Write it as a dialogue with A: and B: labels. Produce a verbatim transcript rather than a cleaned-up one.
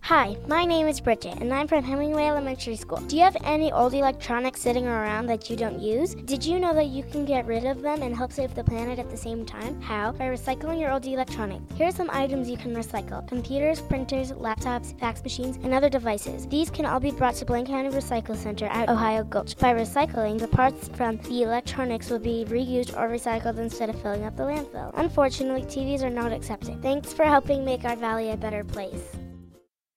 A: Hi, my name is Bridget, and I'm from Hemingway Elementary School. Do you have any old electronics sitting around that you don't use? Did you know that you can get rid of them and help save the planet at the same time? How? By recycling your old electronics. Here are some items you can recycle: computers, printers, laptops, fax machines, and other devices. These can all be brought to Blaine County Recycle Center at Ohio Gulch. By recycling, the parts from the electronics will be reused or recycled instead of filling up the landfill. Unfortunately, T Vs are not accepted. Thanks for helping make our valley a better place.